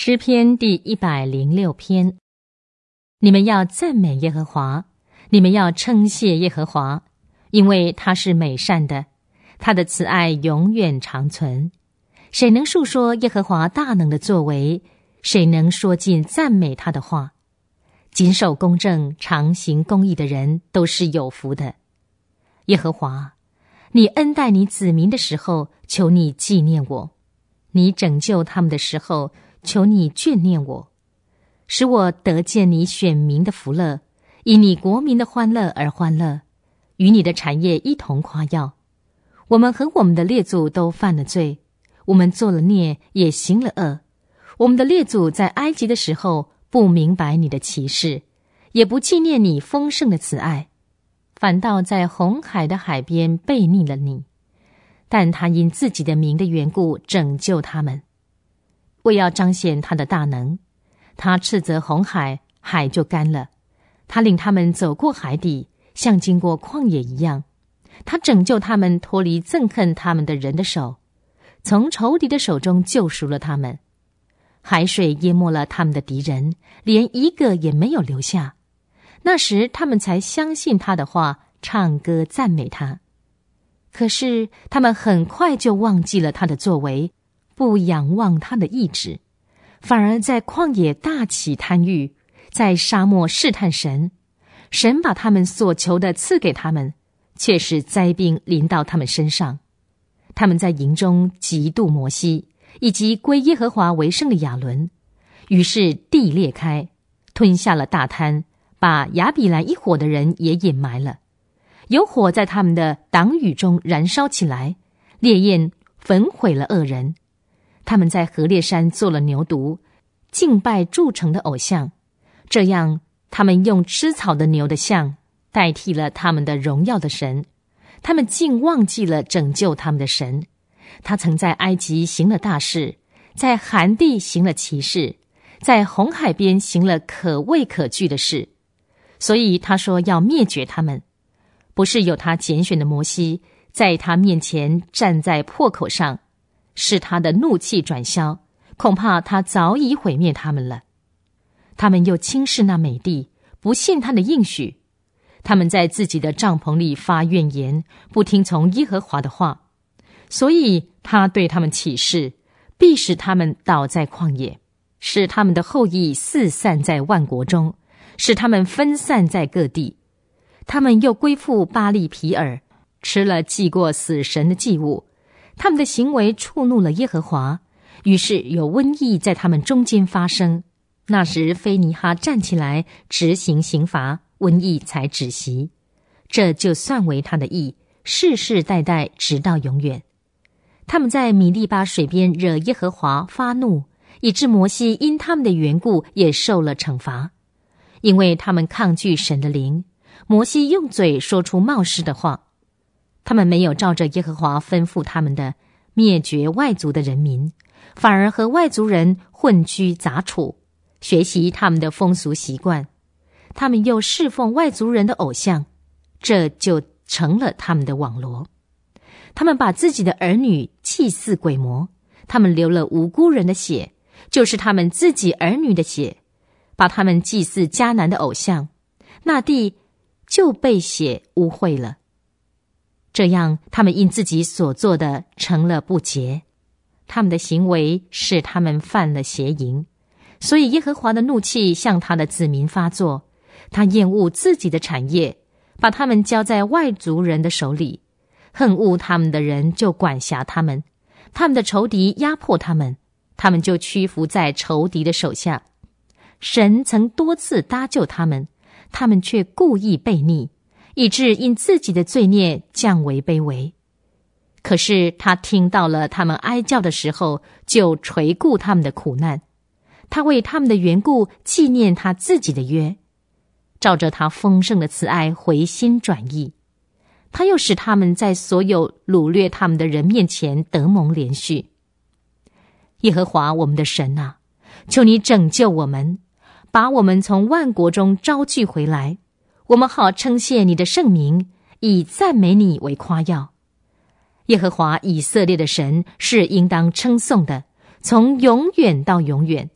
诗篇第106篇。你们要赞美耶和华，你们要称谢耶和华，因为他是美善的，他的慈爱永远长存。谁能述说耶和华大能的作为？谁能说尽赞美他的话？谨守公正、常行公义的人都是有福的。耶和华，你恩待你子民的时候，求你纪念我；你拯救他们的时候，求你眷念我，使我得见你选民的福乐，以你国民的欢乐而欢乐，与你的产业一同夸耀。我们和我们的列祖都犯了罪，我们做了孽，也行了恶。我们的列祖在埃及的时候，不明白你的奇事，也不纪念你丰盛的慈爱，反倒在红海的海边背逆了你。但他因自己的名的缘故拯救他们，为要彰显他的大能。他斥责红海，海就干了；他领他们走过海底，像经过旷野一样。他拯救他们脱离憎恨他们的人的手，从仇敌的手中救赎了他们。海水淹没了他们的敌人，连一个也没有留下。那时他们才相信他的话，唱歌赞美他。可是他们很快就忘记了他的作为，不仰望他的意志，反而在旷野大起贪欲，在沙漠试探神。神把他们所求的赐给他们，却使灾病临到他们身上。他们在营中嫉妒摩西，以及归耶和华为圣的亚伦。于是地裂开，吞下了大滩，把亚比兰一伙的人也隐埋了。有火在他们的党羽中燃烧起来，烈焰焚毁了恶人。他们在何烈山做了牛犊，敬拜铸成的偶像。这样他们用吃草的牛的像代替了他们的荣耀的神。他们竟忘记了拯救他们的神。他曾在埃及行了大事，在寒地行了奇事，在红海边行了可畏可惧的事。所以他说要灭绝他们。不是有他拣选的摩西在他面前站在破口上，使他的怒气转消，恐怕他早已毁灭他们了。他们又轻视那美地，不信他的应许。他们在自己的帐篷里发怨言，不听从耶和华的话。所以他对他们起誓，必使他们倒在旷野，使他们的后裔四散在万国中，使他们分散在各地。他们又归附巴力毗尔，吃了祭过死神的祭物。他们的行为触怒了耶和华，于是有瘟疫在他们中间发生。那时菲尼哈站起来执行刑罚，瘟疫才止息。这就算为他的义，世世代代直到永远。他们在米利巴水边惹耶和华发怒，以致摩西因他们的缘故也受了惩罚。因为他们抗拒神的灵，摩西用嘴说出冒失的话。他们没有照着耶和华吩咐他们的灭绝外族的人民，反而和外族人混居杂处，学习他们的风俗习惯。他们又侍奉外族人的偶像，这就成了他们的网罗。他们把自己的儿女祭祀鬼魔，他们流了无辜人的血，就是他们自己儿女的血，把他们祭祀迦南的偶像，那地就被血污秽了。这样他们因自己所做的成了不洁，他们的行为使他们犯了邪淫。所以耶和华的怒气向他的子民发作，他厌恶自己的产业，把他们交在外族人的手里。恨恶他们的人就管辖他们，他们的仇敌压迫他们，他们就屈服在仇敌的手下。神曾多次搭救他们，他们却故意悖逆，以致因自己的罪孽降为卑微。可是他听到了他们哀叫的时候，就垂顾他们的苦难。他为他们的缘故纪念他自己的约，照着他丰盛的慈爱回心转意。他又使他们在所有掳掠他们的人面前得蒙怜恤。耶和华我们的神啊，求你拯救我们，把我们从万国中招聚回来，我们好称谢你的圣名，以赞美你为夸耀。耶和华以色列的神是应当称颂的，从永远到永远。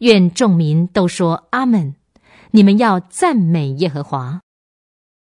愿众民都说阿们。你们要赞美耶和华。